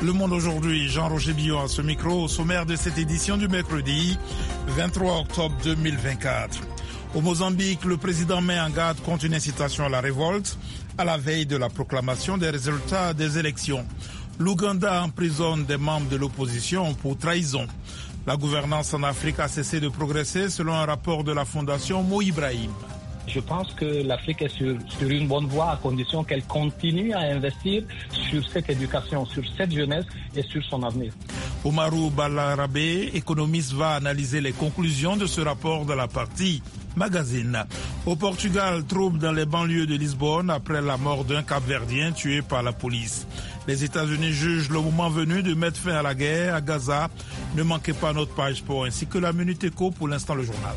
Le Monde aujourd'hui, Jean-Roger Billon à ce micro, au sommaire de cette édition du mercredi 23 octobre 2024. Au Mozambique, le président met en garde contre une incitation à la révolte à la veille de la proclamation des résultats des élections. L'Ouganda emprisonne des membres de l'opposition pour trahison. La gouvernance en Afrique a cessé de progresser selon un rapport de la fondation Mo Ibrahim. Je pense que l'Afrique est sur une bonne voie à condition qu'elle continue à investir sur cette éducation, sur cette jeunesse et sur son avenir. Oumarou Balarabé, économiste, va analyser les conclusions de ce rapport dans la partie magazine. Au Portugal, trouble dans les banlieues de Lisbonne après la mort d'un Cap-Verdien tué par la police. Les États-Unis jugent le moment venu de mettre fin à la guerre à Gaza. Ne manquez pas notre page sport ainsi que la Minute Éco, pour l'instant le journal.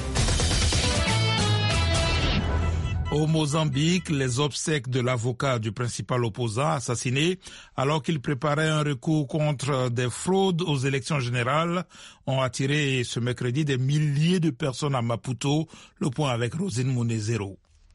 Au Mozambique, les obsèques de l'avocat du principal opposant assassiné alors qu'il préparait un recours contre des fraudes aux élections générales ont attiré ce mercredi des milliers de personnes à Maputo. Le point avec Rosine Munezero.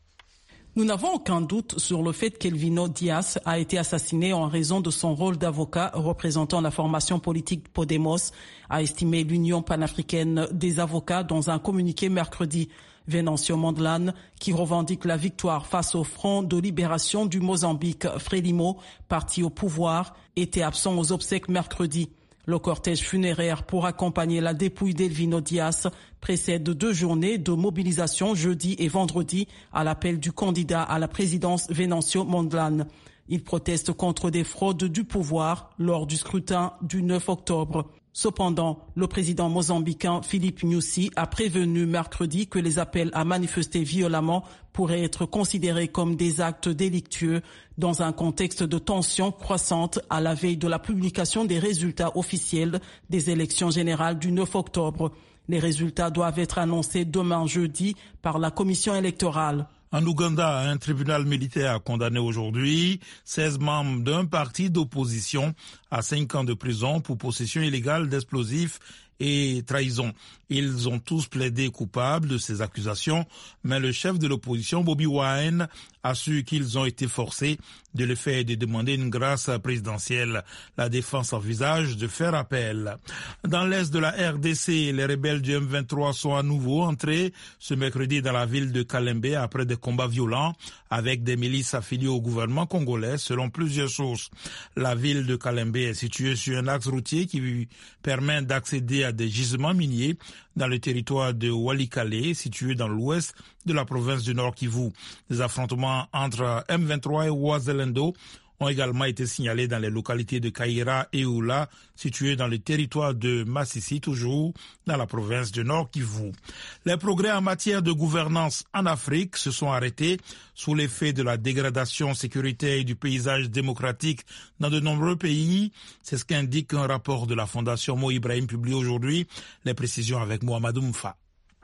Nous n'avons aucun doute sur le fait qu'Elvino Dias a été assassiné en raison de son rôle d'avocat représentant la formation politique Podemos, a estimé l'Union panafricaine des avocats dans un communiqué mercredi. Venancio Mondlane, qui revendique la victoire face au Front de libération du Mozambique Frelimo, parti au pouvoir, était absent aux obsèques mercredi. Le cortège funéraire pour accompagner la dépouille d'Elvino Dias précède 2 journées de mobilisation jeudi et vendredi à l'appel du candidat à la présidence Venancio Mondlane. Il proteste contre des fraudes du pouvoir lors du scrutin du 9 octobre. Cependant, le président mozambicain Filipe Nyusi a prévenu mercredi que les appels à manifester violemment pourraient être considérés comme des actes délictueux dans un contexte de tension croissante à la veille de la publication des résultats officiels des élections générales du 9 octobre. Les résultats doivent être annoncés demain jeudi par la commission électorale. En Ouganda, un tribunal militaire a condamné aujourd'hui 16 membres d'un parti d'opposition à 5 ans de prison pour possession illégale d'explosifs et trahison. Ils ont tous plaidé coupables de ces accusations, mais le chef de l'opposition, Bobi Wine, assure qu'ils ont été forcés de le faire et de demander une grâce présidentielle. La défense envisage de faire appel. Dans l'est de la RDC, les rebelles du M23 sont à nouveau entrés ce mercredi dans la ville de Kalembe après des combats violents avec des milices affiliées au gouvernement congolais, selon plusieurs sources. La ville de Kalembe est située sur un axe routier qui permet d'accéder à des gisements miniers dans le territoire de Walikale, situé dans l'ouest de la province du Nord Kivu. Des affrontements entre M23 et Ouazalendo ont également été signalés dans les localités de Kaira et Oula, situées dans le territoire de Massissi, toujours dans la province du Nord Kivu. Les progrès en matière de gouvernance en Afrique se sont arrêtés sous l'effet de la dégradation sécuritaire et du paysage démocratique dans de nombreux pays. C'est ce qu'indique un rapport de la Fondation Mo Ibrahim publié aujourd'hui. Les précisions avec Mohamedou Mfa.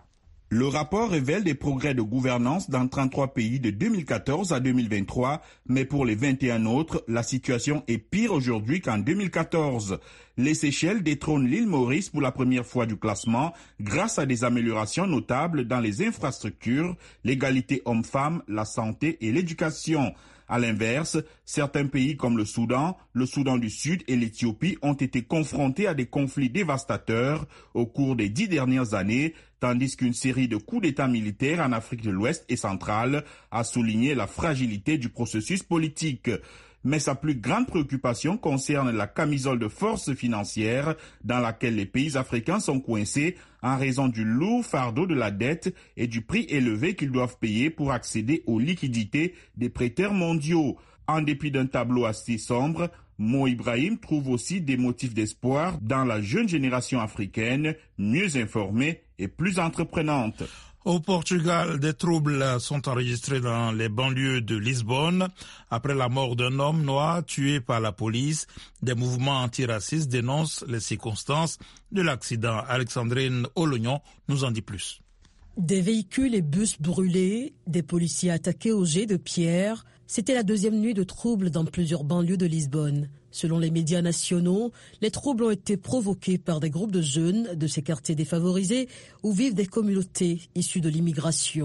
Le rapport révèle des progrès de gouvernance dans 33 pays de 2014 à 2023, mais pour les 21 autres, la situation est pire aujourd'hui qu'en 2014. Les Seychelles détrônent l'île Maurice pour la première fois du classement grâce à des améliorations notables dans les infrastructures, l'égalité homme-femme, la santé et l'éducation. À l'inverse, certains pays comme le Soudan du Sud et l'Éthiopie ont été confrontés à des conflits dévastateurs au cours des 10 dernières années, tandis qu'une série de coups d'État militaires en Afrique de l'Ouest et centrale a souligné la fragilité du processus politique. Mais sa plus grande préoccupation concerne la camisole de force financière dans laquelle les pays africains sont coincés en raison du lourd fardeau de la dette et du prix élevé qu'ils doivent payer pour accéder aux liquidités des prêteurs mondiaux. En dépit d'un tableau assez sombre, Mo Ibrahim trouve aussi des motifs d'espoir dans la jeune génération africaine, mieux informée et plus entreprenante. Au Portugal, des troubles sont enregistrés dans les banlieues de Lisbonne après la mort d'un homme noir tué par la police. Des mouvements antiracistes dénoncent les circonstances de l'accident. Alexandrine Olognon nous en dit plus. Des véhicules et bus brûlés, des policiers attaqués au jet de pierre. C'était la 2e nuit de troubles dans plusieurs banlieues de Lisbonne. Selon les médias nationaux, les troubles ont été provoqués par des groupes de jeunes de ces quartiers défavorisés où vivent des communautés issues de l'immigration.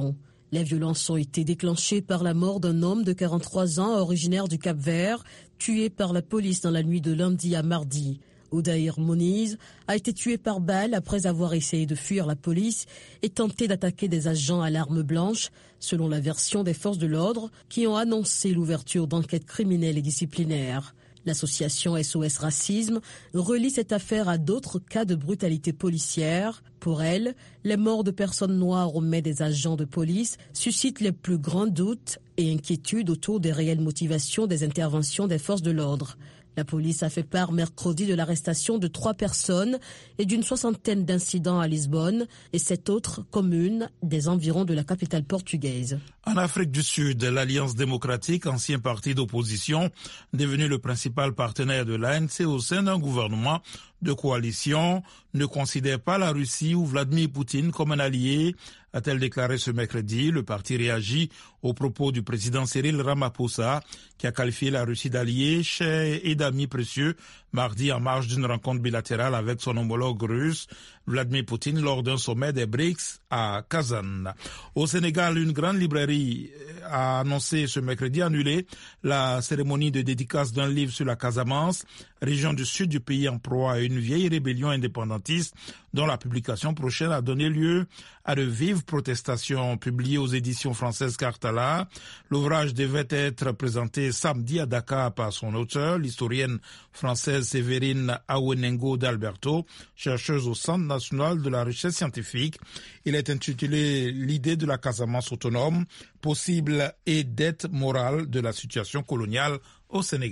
Les violences ont été déclenchées par la mort d'un homme de 43 ans originaire du Cap-Vert, tué par la police dans la nuit de lundi à mardi. Odaïr Moniz a été tué par balle après avoir essayé de fuir la police et tenté d'attaquer des agents à l'arme blanche, selon la version des forces de l'ordre qui ont annoncé l'ouverture d'enquêtes criminelles et disciplinaires. L'association SOS Racisme relie cette affaire à d'autres cas de brutalité policière. Pour elle, les morts de personnes noires aux mains des agents de police suscitent les plus grands doutes et inquiétudes autour des réelles motivations des interventions des forces de l'ordre. La police a fait part mercredi de l'arrestation de 3 personnes et d'une 60aine d'incidents à Lisbonne et 7 autres communes des environs de la capitale portugaise. En Afrique du Sud, l'Alliance démocratique, ancien parti d'opposition, devenu le principal partenaire de l'ANC au sein d'un gouvernement de coalition, ne considère pas la Russie ou Vladimir Poutine comme un allié, a-t-elle déclaré ce mercredi. Le parti réagit aux propos du président Cyril Ramaphosa, qui a qualifié la Russie d'allié, cher et d'amis précieux, mardi en marge d'une rencontre bilatérale avec son homologue russe, Vladimir Poutine, lors d'un sommet des BRICS à Kazan. Au Sénégal, une grande librairie a annoncé ce mercredi annuler la cérémonie de dédicace d'un livre sur la Casamance, région du sud du pays en proie à une vieille rébellion indépendantiste dont la publication prochaine a donné lieu à de vives protestations. Publiées aux éditions françaises Cartala, l'ouvrage devait être présenté samedi à Dakar par son auteur, l'historienne française Séverine Awenengo d'Alberto, chercheuse au Centre national de la recherche scientifique. Il est intitulé « L'idée de la Casamance autonome, possible et dette morale de la situation coloniale au Sénégal ».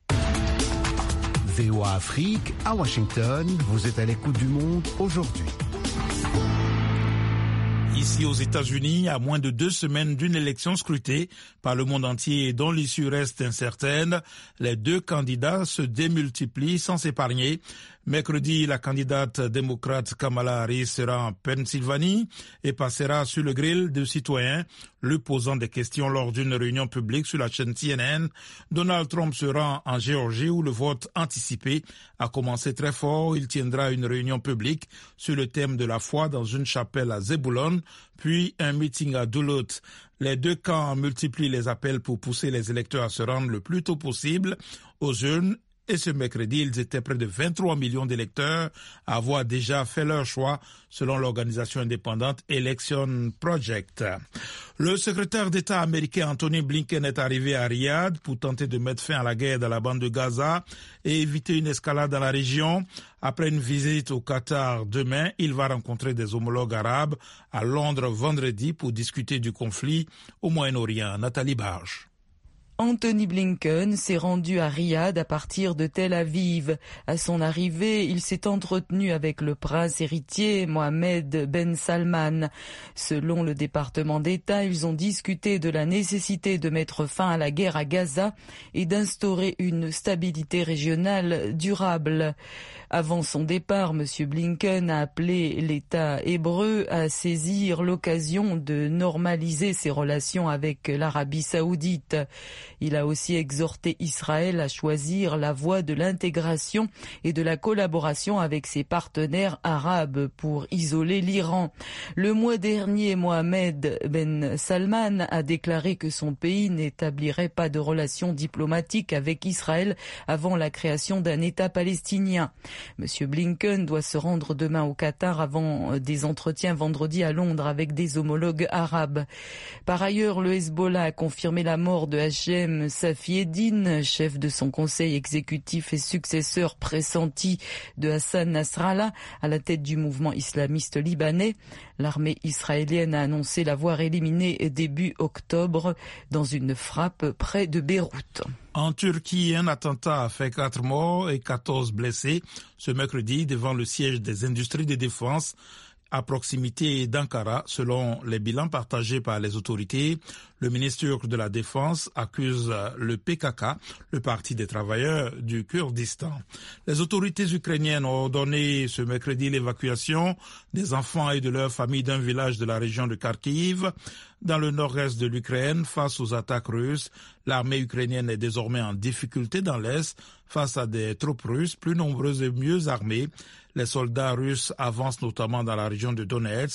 VOA Afrique, à Washington, vous êtes à l'écoute du monde aujourd'hui. Ici aux États-Unis, à moins de 2 semaines d'une élection scrutée par le monde entier et dont l'issue reste incertaine, les 2 candidats se démultiplient sans s'épargner. Mercredi, la candidate démocrate Kamala Harris sera en Pennsylvanie et passera sur le grill de citoyens, lui posant des questions lors d'une réunion publique sur la chaîne CNN. Donald Trump sera en Géorgie où le vote anticipé a commencé très fort. Il tiendra une réunion publique sur le thème de la foi dans une chapelle à Zebulon, puis un meeting à Duluth. Les 2 camps multiplient les appels pour pousser les électeurs à se rendre le plus tôt possible aux urnes. Et ce mercredi, ils étaient près de 23 millions d'électeurs à avoir déjà fait leur choix, selon l'organisation indépendante Election Project. Le secrétaire d'État américain Anthony Blinken est arrivé à Riyad pour tenter de mettre fin à la guerre dans la bande de Gaza et éviter une escalade dans la région. Après une visite au Qatar demain, il va rencontrer des homologues arabes à Londres vendredi pour discuter du conflit au Moyen-Orient. Nathalie Barge. Anthony Blinken s'est rendu à Riyad à partir de Tel Aviv. À son arrivée, il s'est entretenu avec le prince héritier Mohammed Ben Salman. Selon le département d'État, ils ont discuté de la nécessité de mettre fin à la guerre à Gaza et d'instaurer une stabilité régionale durable. Avant son départ, M. Blinken a appelé l'État hébreu à saisir l'occasion de normaliser ses relations avec l'Arabie saoudite. Il a aussi exhorté Israël à choisir la voie de l'intégration et de la collaboration avec ses partenaires arabes pour isoler l'Iran. Le mois dernier, Mohammed Ben Salman a déclaré que son pays n'établirait pas de relations diplomatiques avec Israël avant la création d'un État palestinien. M. Blinken doit se rendre demain au Qatar avant des entretiens vendredi à Londres avec des homologues arabes. Par ailleurs, le Hezbollah a confirmé la mort de Hachem Safieddine, chef de son conseil exécutif et successeur pressenti de Hassan Nasrallah, à la tête du mouvement islamiste libanais. L'armée israélienne a annoncé l'avoir éliminé début octobre dans une frappe près de Beyrouth. En Turquie, un attentat a fait 4 morts et 14 blessés ce mercredi devant le siège des industries de défense à proximité d'Ankara, selon les bilans partagés par les autorités. Le ministre turc de la Défense accuse le PKK, le Parti des travailleurs du Kurdistan. Les autorités ukrainiennes ont ordonné ce mercredi l'évacuation des enfants et de leurs familles d'un village de la région de Kharkiv, dans le nord-est de l'Ukraine, face aux attaques russes. L'armée ukrainienne est désormais en difficulté dans l'Est face à des troupes russes plus nombreuses et mieux armées. Les soldats russes avancent notamment dans la région de Donetsk,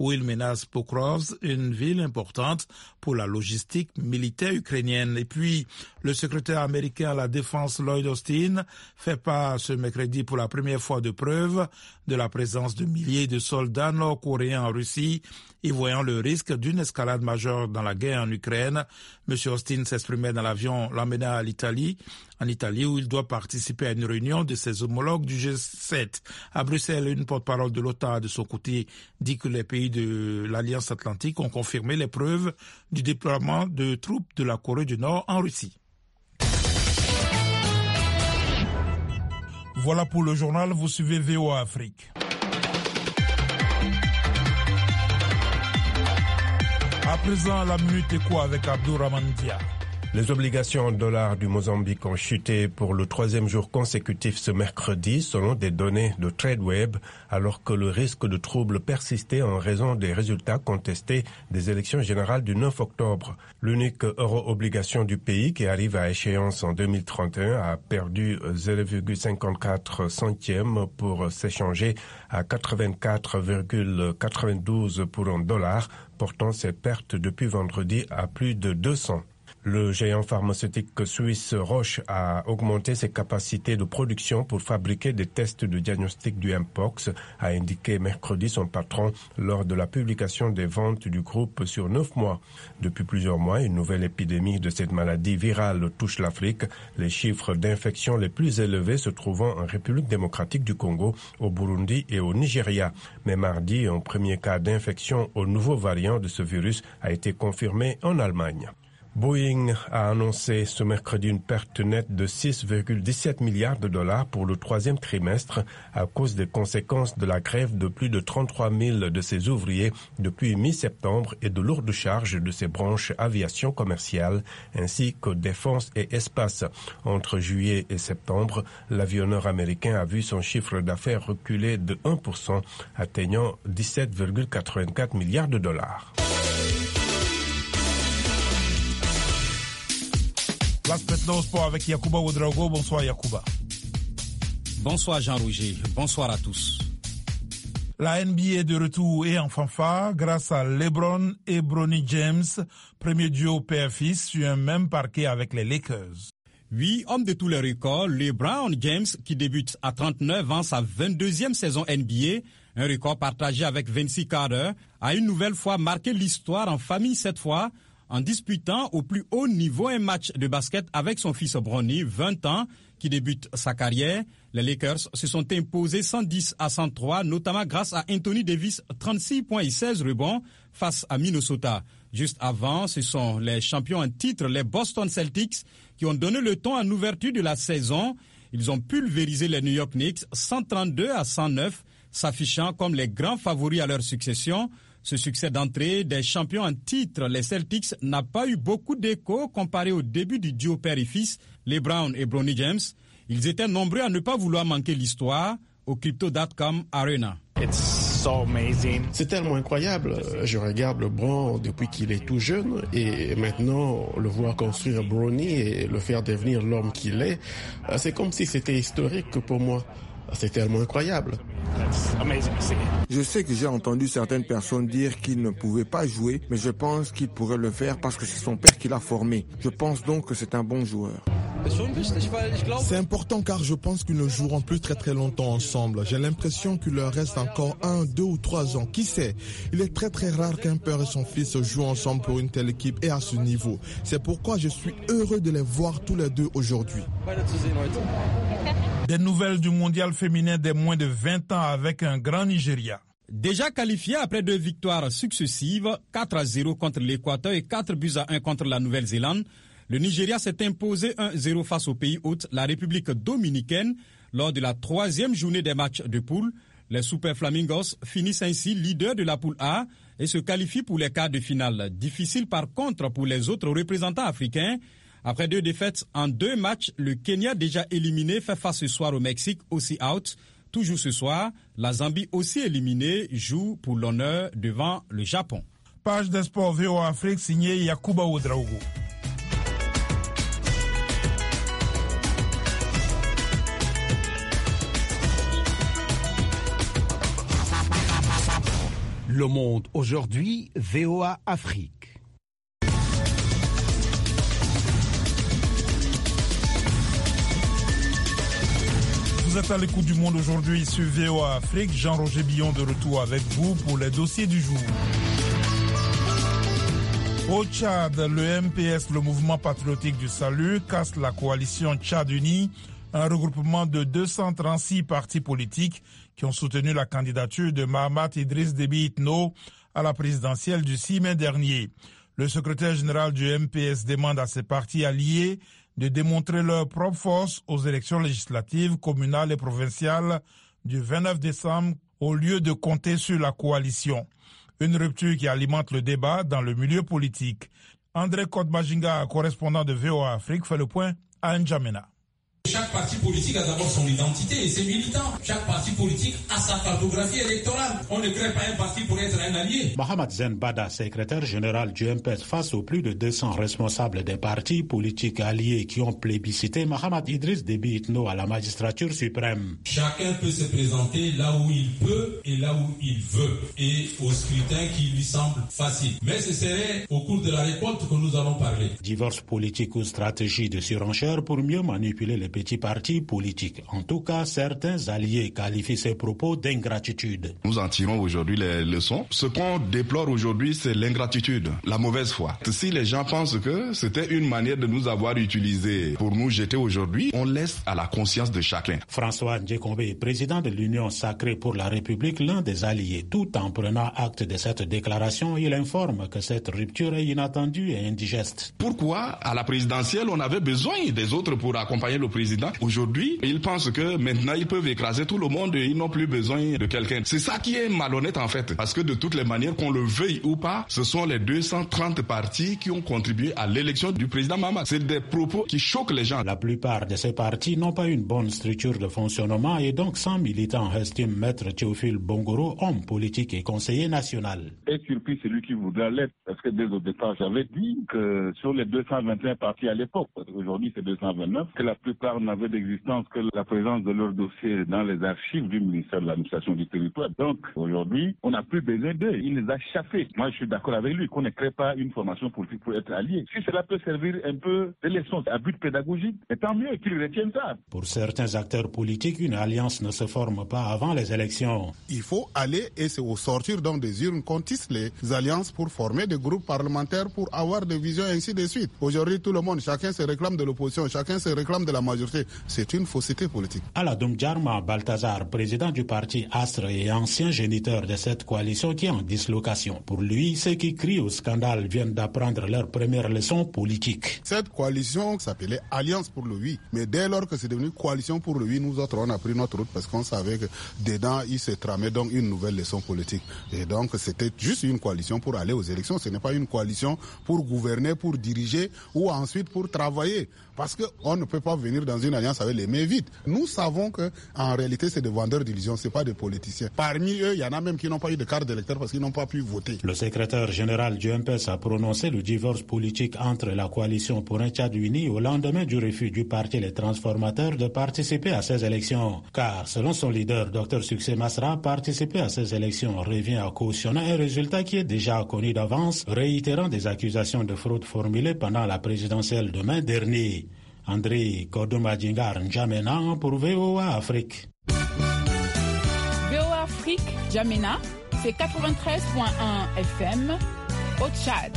où il menace Pokrovsk, une ville importante pour la logistique militaire ukrainienne. Et puis, le secrétaire américain à la défense Lloyd Austin fait part ce mercredi pour la première fois de preuves de la présence de milliers de soldats nord-coréens en Russie et voyant le risque d'une escalade majeure dans la guerre en Ukraine. M. Austin s'exprimait dans l'avion l'emmenant en Italie où il doit participer à une réunion de ses homologues du G7. À Bruxelles, une porte-parole de l'OTAN de son côté dit que les pays de l'Alliance Atlantique ont confirmé les preuves du déploiement de troupes de la Corée du Nord en Russie. Voilà pour le journal, vous suivez VOA Afrique. À présent, la Minute Éco avec Abdourahmane Dia. Les obligations en dollars du Mozambique ont chuté pour le 3e jour consécutif ce mercredi, selon des données de TradeWeb, alors que le risque de troubles persistait en raison des résultats contestés des élections générales du 9 octobre. L'unique euro-obligation du pays, qui arrive à échéance en 2031, a perdu 0,54 centièmes pour s'échanger à 84,92 pour un dollar, portant ses pertes depuis vendredi à plus de 200. Le géant pharmaceutique suisse Roche a augmenté ses capacités de production pour fabriquer des tests de diagnostic du Mpox, a indiqué mercredi son patron lors de la publication des ventes du groupe sur 9 mois. Depuis plusieurs mois, une nouvelle épidémie de cette maladie virale touche l'Afrique, les chiffres d'infection les plus élevés se trouvant en République démocratique du Congo, au Burundi et au Nigeria. Mais mardi, un premier cas d'infection au nouveau variant de ce virus a été confirmé en Allemagne. Boeing a annoncé ce mercredi une perte nette de 6,17 milliards de dollars pour le 3e trimestre à cause des conséquences de la grève de plus de 33 000 de ses ouvriers depuis mi-septembre et de lourdes charges de ses branches aviation commerciale ainsi que défense et espace. Entre juillet et septembre, l'avionneur américain a vu son chiffre d'affaires reculer de 1%, atteignant 17,84 milliards de dollars. Place maintenant au sport avec Yacouba Ouedraogo. Bonsoir Yacouba. Bonsoir Jean-Roger, bonsoir à tous. La NBA est de retour et en fanfare grâce à LeBron et Bronny James, premier duo père-fils sur un même parquet avec les Lakers. Oui, homme de tous les records, LeBron James qui débute à 39 ans sa 22e saison NBA, un record partagé avec Vince Carter, a une nouvelle fois marqué l'histoire en famille cette fois, en disputant au plus haut niveau un match de basket avec son fils Bronny, 20 ans, qui débute sa carrière. Les Lakers se sont imposés 110-103, notamment grâce à Anthony Davis, 36 points et 16 rebonds face à Minnesota. Juste avant, ce sont les champions en titre, les Boston Celtics, qui ont donné le ton en ouverture de la saison. Ils ont pulvérisé les New York Knicks 132-109, s'affichant comme les grands favoris à leur succession. Ce succès d'entrée des champions en titre, les Celtics, n'a pas eu beaucoup d'écho comparé au début du duo père et fils, LeBron et Bronny James. Ils étaient nombreux à ne pas vouloir manquer l'histoire au Crypto.com Arena. C'est tellement incroyable. Je regarde LeBron depuis qu'il est tout jeune et maintenant le voir construire Bronny et le faire devenir l'homme qu'il est, c'est comme si c'était historique pour moi. C'est tellement incroyable. Je sais que j'ai entendu certaines personnes dire qu'il ne pouvait pas jouer, mais je pense qu'il pourrait le faire parce que c'est son père qui l'a formé. Je pense donc que c'est un bon joueur. C'est important car je pense qu'ils ne joueront plus très longtemps ensemble. J'ai l'impression qu'il leur reste encore 1, 2 ou 3 ans. Qui sait? Il est très rare qu'un père et son fils jouent ensemble pour une telle équipe et à ce niveau. C'est pourquoi je suis heureux de les voir tous les deux aujourd'hui. Des nouvelles du mondial féminin des moins de 20 ans avec un grand Nigeria. Déjà qualifié après 2 victoires successives, 4-0 contre l'Équateur et 4-1 contre la Nouvelle-Zélande, le Nigeria s'est imposé 1-0 face au pays hôte, la République dominicaine, lors de la 3e journée des matchs de poule. Les Super Flamingos finissent ainsi leaders de la poule A et se qualifient pour les quarts de finale. Difficile par contre pour les autres représentants africains. Après 2 défaites en 2 matchs, le Kenya déjà éliminé fait face ce soir au Mexique, aussi out. Toujours ce soir, la Zambie aussi éliminée joue pour l'honneur devant le Japon. Page des sports VOA Afrique signée Yacouba Ouedraogo. Le Monde aujourd'hui, VOA Afrique. Vous êtes à l'écoute du Monde aujourd'hui sur VOA Afrique. Jean-Roger Billon de retour avec vous pour les dossiers du jour. Au Tchad, le MPS, le Mouvement Patriotique du Salut, casse la coalition Tchad Uni, un regroupement de 236 partis politiques qui ont soutenu la candidature de Mahamat Idriss Déby Itno à la présidentielle du 6 mai dernier. Le secrétaire général du MPS demande à ses partis alliés de démontrer leur propre force aux élections législatives, communales et provinciales du 29 décembre au lieu de compter sur la coalition. Une rupture qui alimente le débat dans le milieu politique. André Kodmajinga, correspondant de VOA Afrique, fait le point à N'Djamena. Chaque parti politique a d'abord son identité et ses militants. Chaque parti politique a sa cartographie électorale. On ne crée pas un parti pour être un allié. Mohamed Zen Bada, secrétaire général du MPS, face aux plus de 200 responsables des partis politiques alliés qui ont plébiscité Mahamat Idriss Déby Itno à la magistrature suprême. Chacun peut se présenter là où il peut et là où il veut et au scrutin qui lui semble facile. Mais ce serait au cours de la récolte que nous allons parler. Divorce politique ou stratégie de surenchère pour mieux manipuler les petits partis politiques. En tout cas, certains alliés qualifient ces propos d'ingratitude. Nous en tirons aujourd'hui les leçons. Ce qu'on déplore aujourd'hui, c'est l'ingratitude, la mauvaise foi. Si les gens pensent que c'était une manière de nous avoir utilisés pour nous jeter aujourd'hui, on laisse à la conscience de chacun. François Ndjekombe, président de l'Union sacrée pour la République, l'un des alliés. Tout en prenant acte de cette déclaration, il informe que cette rupture est inattendue et indigeste. Pourquoi, à la présidentielle, on avait besoin des autres pour accompagner le président? Aujourd'hui, ils pensent que maintenant ils peuvent écraser tout le monde et ils n'ont plus besoin de quelqu'un. C'est ça qui est malhonnête en fait, parce que de toutes les manières, qu'on le veuille ou pas, ce sont les 230 partis qui ont contribué à l'élection du président Mahamat. C'est des propos qui choquent les gens. La plupart de ces partis n'ont pas une bonne structure de fonctionnement et donc sans militants, estime Maître Théophile Bongoro, homme politique et conseiller national. Et surpris celui qui voudra l'être, parce que dès au départ, j'avais dit que sur les 221 partis à l'époque, parce qu'aujourd'hui c'est 229, que la plupart n'avaient d'existence que la présence de leur dossier dans les archives du ministère de l'administration du territoire. Donc aujourd'hui, on n'a plus besoin d'eux. Il les a chassés. Moi, je suis d'accord avec lui qu'on ne crée pas une formation politique pour être allié. Si cela peut servir un peu de leçon à but pédagogique, mais tant mieux qu'ils retiennent ça. Pour certains acteurs politiques, une alliance ne se forme pas avant les élections. Il faut aller et c'est au sortir donc des urnes qu'on tisse les alliances pour former des groupes parlementaires pour avoir des visions et ainsi de suite. Aujourd'hui, tout le monde, chacun se réclame de l'opposition, chacun se réclame de la majorité. C'est une fausseté politique. Aladoum Djarma Balthazar, président du parti Astre et ancien géniteur de cette coalition qui est en dislocation. Pour lui, ceux qui crient au scandale viennent d'apprendre leur première leçon politique. Cette coalition s'appelait Alliance pour le oui. Mais dès lors que c'est devenu coalition pour le oui, nous autres, on a pris notre route parce qu'on savait que dedans, il se tramait donc une nouvelle leçon politique. Et donc, c'était juste une coalition pour aller aux élections. Ce n'est pas une coalition pour gouverner, pour diriger ou ensuite pour travailler. Parce qu'on ne peut pas venir dans une alliance avec les mains vides. Nous savons qu'en réalité, c'est des vendeurs d'illusions, ce n'est pas des politiciens. Parmi eux, il y en a même qui n'ont pas eu de carte d'électeur parce qu'ils n'ont pas pu voter. Le secrétaire général du MPS a prononcé le divorce politique entre la coalition pour un Tchad uni au lendemain du refus du parti Les Transformateurs de participer à ces élections. Car, selon son leader, Dr Succès Masra, participer à ces élections revient à cautionner un résultat qui est déjà connu d'avance, réitérant des accusations de fraude formulées pendant la présidentielle de mai dernier. André Kodomadjingar N'Djamena pour VOA Afrique. VOA Afrique, N'Djamena, c'est 93.1 FM au Tchad.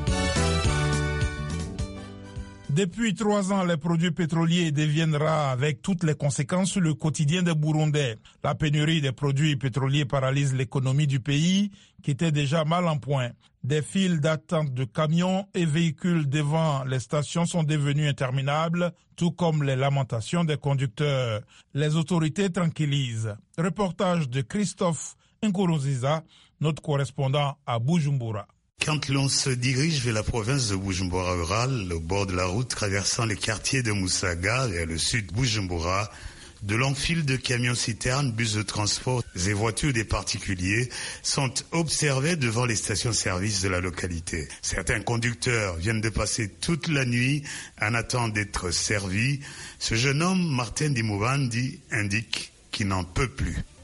Depuis 3 ans, les produits pétroliers deviennent rares avec toutes les conséquences sur le quotidien des Burundais. La pénurie des produits pétroliers paralyse l'économie du pays qui était déjà mal en point. Des files d'attente de camions et véhicules devant les stations sont devenues interminables, tout comme les lamentations des conducteurs. Les autorités tranquillisent. Reportage de Christophe Nkourouziza, notre correspondant à Bujumbura. Quand l'on se dirige vers la province de Bujumbura rural, au bord de la route traversant les quartiers de Moussaga vers le sud Bujumbura, de longues files de camions-citernes, bus de transport et voitures des particuliers sont observés devant les stations-service de la localité. Certains conducteurs viennent de passer toute la nuit en attendant d'être servis. Ce jeune homme, Martin Dimubandi, indique qu'il n'en peut plus.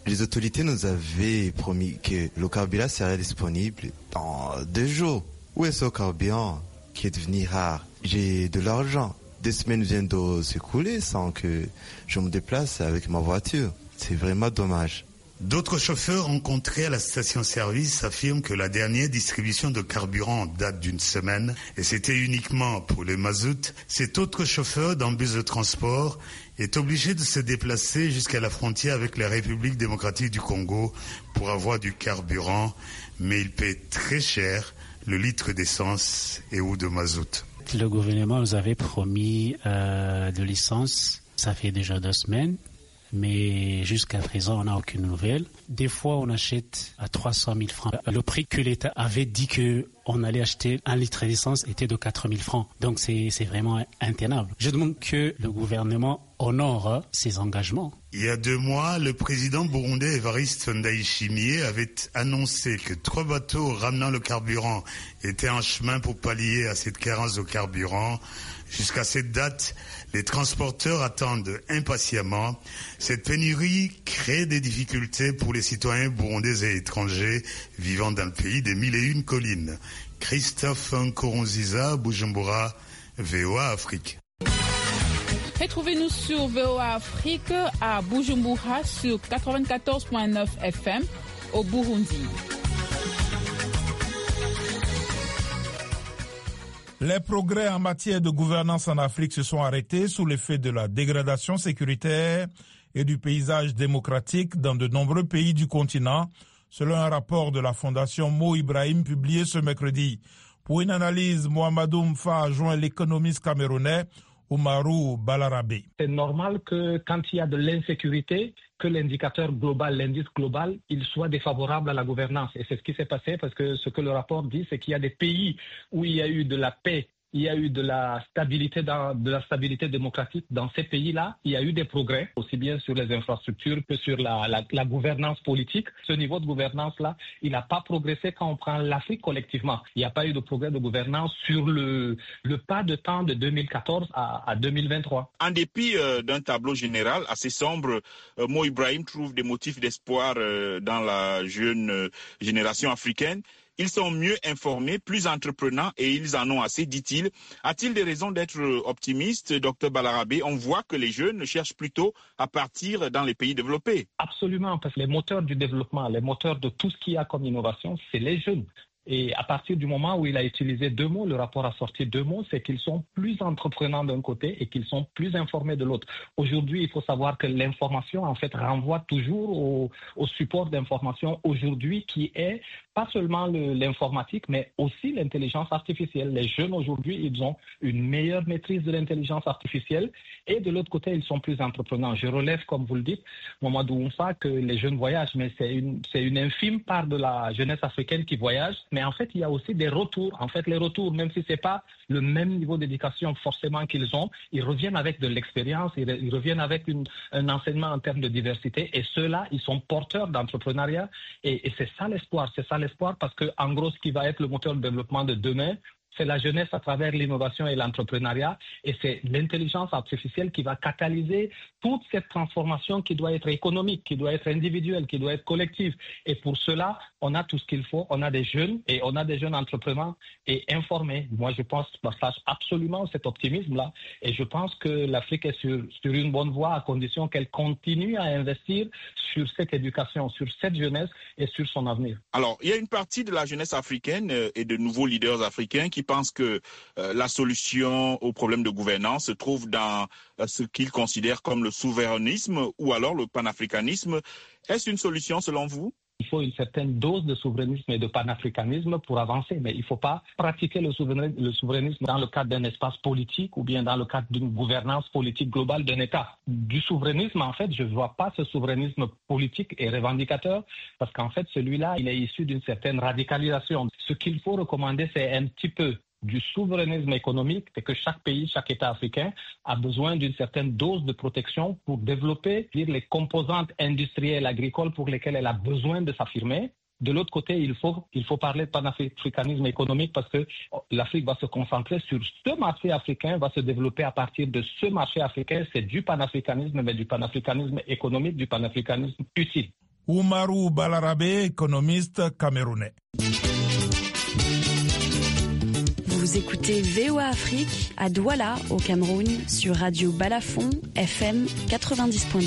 Les autorités nous avaient promis que le carburant serait disponible dans 2 jours. Où est ce carburant qui est devenu rare? J'ai de l'argent. 2 semaines viennent de s'écouler sans que je me déplace avec ma voiture. C'est vraiment dommage. D'autres chauffeurs rencontrés à la station-service affirment que la dernière distribution de carburant date d'1 semaine et c'était uniquement pour le mazout. Cet autre chauffeur d'un bus de transport est obligé de se déplacer jusqu'à la frontière avec la République démocratique du Congo pour avoir du carburant, mais il paie très cher le litre d'essence et ou de mazout. Le gouvernement nous avait promis de l'essence, ça fait déjà 2 semaines. Mais jusqu'à présent, on n'a aucune nouvelle. Des fois, on achète à 300 000 francs. Le prix que l'État avait dit qu'on allait acheter 1 litre d'essence était de 4 000 francs. Donc, c'est vraiment intenable. Je demande que le gouvernement honore ses engagements. Il y a 2 mois, le président burundais Evariste Ndayishimiye avait annoncé que 3 bateaux ramenant le carburant étaient en chemin pour pallier à cette carence de carburant. Jusqu'à cette date, les transporteurs attendent impatiemment. Cette pénurie crée des difficultés pour les citoyens burundais et étrangers vivant dans le pays des 1001 collines. Christophe Nkurunziza, Bujumbura, VOA Afrique. Retrouvez-nous sur VOA Afrique à Bujumbura sur 94.9 FM au Burundi. Les progrès en matière de gouvernance en Afrique se sont arrêtés sous l'effet de la dégradation sécuritaire et du paysage démocratique dans de nombreux pays du continent, selon un rapport de la Fondation Mo Ibrahim publié ce mercredi. Pour une analyse, Mohamedou Mfa a joint l'économiste camerounais Oumarou Balarabe. C'est normal que quand il y a de l'insécurité, que l'indicateur global, l'indice global, il soit défavorable à la gouvernance. Et c'est ce qui s'est passé parce que ce que le rapport dit, c'est qu'il y a des pays où il y a eu de la paix, il y a eu de la stabilité démocratique. Dans ces pays-là, il y a eu des progrès, aussi bien sur les infrastructures que sur la gouvernance politique. Ce niveau de gouvernance-là, il n'a pas progressé quand on prend l'Afrique collectivement. Il n'y a pas eu de progrès de gouvernance sur le pas de temps de 2014 à 2023. En dépit d'un tableau général assez sombre, Mo Ibrahim trouve des motifs d'espoir dans la jeune génération africaine. Ils sont mieux informés, plus entreprenants et ils en ont assez, dit-il. A-t-il des raisons d'être optimiste, Dr Balarabe? On voit que les jeunes cherchent plutôt à partir dans les pays développés. Absolument, parce que les moteurs du développement, les moteurs de tout ce qu'il y a comme innovation, c'est les jeunes. Et à partir du moment où il a utilisé 2 mots, le rapport a sorti 2 mots, c'est qu'ils sont plus entreprenants d'un côté et qu'ils sont plus informés de l'autre. Aujourd'hui, il faut savoir que l'information, en fait, renvoie toujours au support d'information aujourd'hui qui est pas seulement l'informatique, mais aussi l'intelligence artificielle. Les jeunes aujourd'hui, ils ont une meilleure maîtrise de l'intelligence artificielle et de l'autre côté, ils sont plus entreprenants. Je relève, comme vous le dites, Mohamedou Mfa, que les jeunes voyagent, mais c'est une infime part de la jeunesse africaine qui voyage. Mais en fait, il y a aussi des retours. En fait, les retours, même si ce n'est pas le même niveau d'éducation forcément qu'ils ont, ils reviennent avec de l'expérience, ils reviennent avec un enseignement en termes de diversité. Et ceux-là, ils sont porteurs d'entrepreneuriat. Et c'est ça l'espoir. C'est ça l'espoir parce que, en gros, ce qui va être le moteur de développement de demain, c'est la jeunesse à travers l'innovation et l'entrepreneuriat. Et c'est l'intelligence artificielle qui va catalyser toute cette transformation qui doit être économique, qui doit être individuelle, qui doit être collective. Et pour cela, on a tout ce qu'il faut. On a des jeunes et on a des jeunes entrepreneurs et informés. Moi, je partage absolument cet optimisme-là. Et je pense que l'Afrique est sur une bonne voie à condition qu'elle continue à investir sur cette éducation, sur cette jeunesse et sur son avenir. Alors, il y a une partie de la jeunesse africaine et de nouveaux leaders africains qui pensent que la solution au problème de gouvernance se trouve dans ce qu'ils considèrent comme le souverainisme ou alors le panafricanisme. Est-ce une solution selon vous? Il faut une certaine dose de souverainisme et de panafricanisme pour avancer, mais il ne faut pas pratiquer le souverainisme dans le cadre d'un espace politique ou bien dans le cadre d'une gouvernance politique globale d'un État. Du souverainisme, en fait, je ne vois pas ce souverainisme politique et revendicateur parce qu'en fait, celui-là, il est issu d'une certaine radicalisation. Ce qu'il faut recommander, c'est un petit peu du souverainisme économique, c'est que chaque pays, chaque État africain a besoin d'une certaine dose de protection pour développer les composantes industrielles agricoles pour lesquelles elle a besoin de s'affirmer. De l'autre côté, il faut parler de panafricanisme économique parce que l'Afrique va se concentrer sur ce marché africain, va se développer à partir de ce marché africain. C'est du panafricanisme, mais du panafricanisme économique, du panafricanisme utile. Oumarou Balarabe, économiste camerounais. Vous écoutez VOA Afrique à Douala, au Cameroun, sur Radio Balafon, FM 90.2.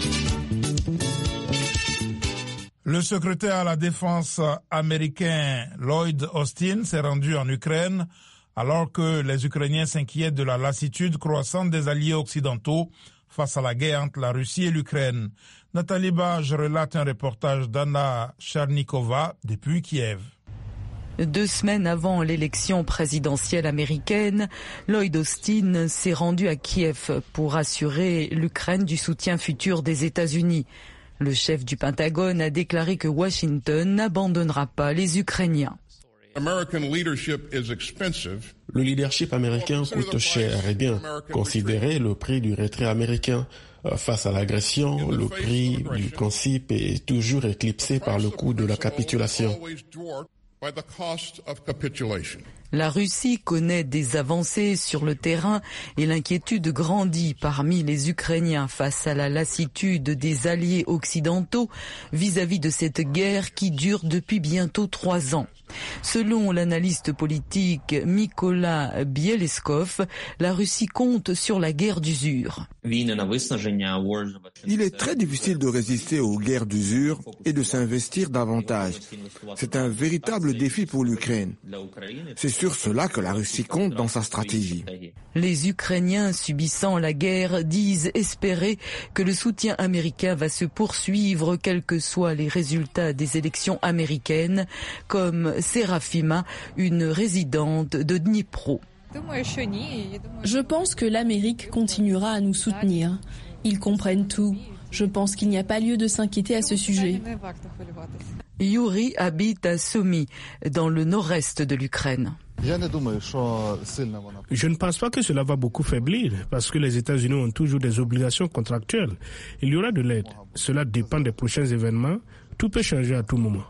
Le secrétaire à la défense américain Lloyd Austin s'est rendu en Ukraine alors que les Ukrainiens s'inquiètent de la lassitude croissante des alliés occidentaux face à la guerre entre la Russie et l'Ukraine. Nathalie Bage relate un reportage d'Anna Charnikova depuis Kiev. 2 semaines avant l'élection présidentielle américaine, Lloyd Austin s'est rendu à Kiev pour assurer l'Ukraine du soutien futur des États-Unis. Le chef du Pentagone a déclaré que Washington n'abandonnera pas les Ukrainiens. Le leadership américain coûte cher. Eh bien, considérez le prix du retrait américain. Face à l'agression, le prix du principe est toujours éclipsé par le coût de la capitulation. La Russie connaît des avancées sur le terrain et l'inquiétude grandit parmi les Ukrainiens face à la lassitude des alliés occidentaux vis-à-vis de cette guerre qui dure depuis bientôt 3 ans. Selon l'analyste politique Mykola Bieleskov, la Russie compte sur la guerre d'usure. Il est très difficile de résister aux guerres d'usure et de s'investir davantage. C'est un véritable défi pour l'Ukraine. C'est sur cela que la Russie compte dans sa stratégie. Les Ukrainiens subissant la guerre disent espérer que le soutien américain va se poursuivre quels que soient les résultats des élections américaines, comme Serafima, une résidente de Dnipro. Je pense que l'Amérique continuera à nous soutenir. Ils comprennent tout. Je pense qu'il n'y a pas lieu de s'inquiéter à ce sujet. Yuri habite à Sumy, dans le nord-est de l'Ukraine. Je ne pense pas que cela va beaucoup faiblir, parce que les États-Unis ont toujours des obligations contractuelles. Il y aura de l'aide. Cela dépend des prochains événements. Tout peut changer à tout moment.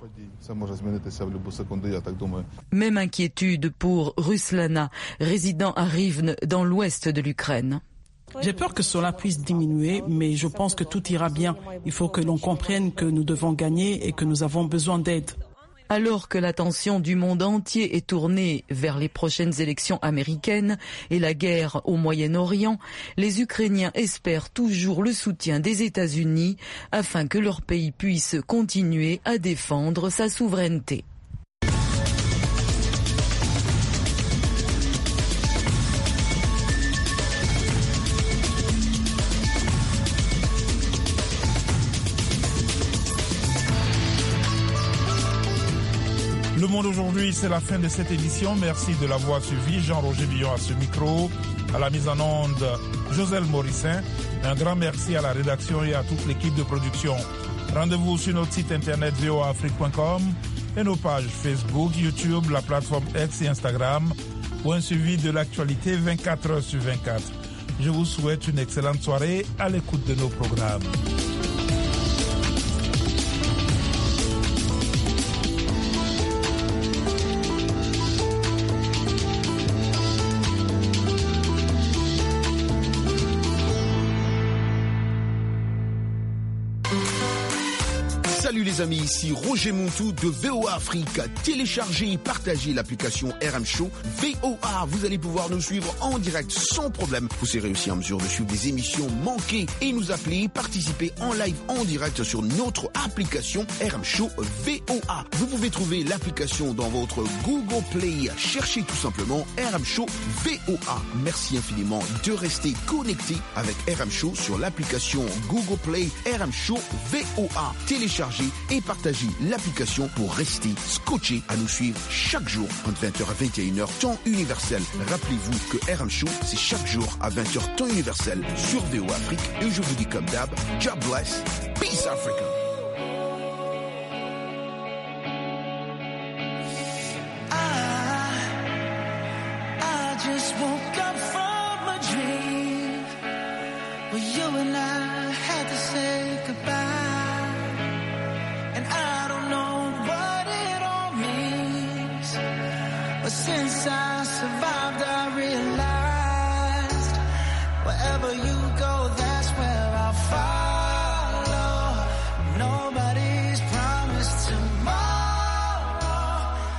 Même inquiétude pour Ruslana, résident à Rivne, dans l'ouest de l'Ukraine. J'ai peur que cela puisse diminuer, mais je pense que tout ira bien. Il faut que l'on comprenne que nous devons gagner et que nous avons besoin d'aide. Alors que l'attention du monde entier est tournée vers les prochaines élections américaines et la guerre au Moyen-Orient, les Ukrainiens espèrent toujours le soutien des États-Unis afin que leur pays puisse continuer à défendre sa souveraineté. Le Monde aujourd'hui, c'est la fin de cette édition. Merci de l'avoir suivi. Jean-Roger Billon à ce micro, à la mise en onde, Joselle Morissin. Un grand merci à la rédaction et à toute l'équipe de production. Rendez-vous sur notre site internet voaafrique.com et nos pages Facebook, YouTube, la plateforme X et Instagram pour un suivi de l'actualité 24 heures sur 24. Je vous souhaite une excellente soirée à l'écoute de nos programmes. Salut les amis, ici Roger Montou de VOA Afrique. Téléchargez et partagez l'application RM Show VOA. Vous allez pouvoir nous suivre en direct sans problème. Vous serez aussi en mesure de suivre des émissions manquées et nous appeler, participer en live en direct sur notre application RM Show VOA. Vous pouvez trouver l'application dans votre Google Play. Cherchez tout simplement RM Show VOA. Merci infiniment de rester connecté avec RM Show sur l'application Google Play RM Show VOA. Téléchargez et partagez l'application pour rester scotché à nous suivre chaque jour entre 20h à 21h temps universel. Rappelez-vous que RM Show, c'est chaque jour à 20h temps universel sur VOA Afrique. Et je vous dis comme d'hab, God bless, peace Africa. I just woke up from a dream where you and I had to say goodbye. But since I survived, I realized wherever you go,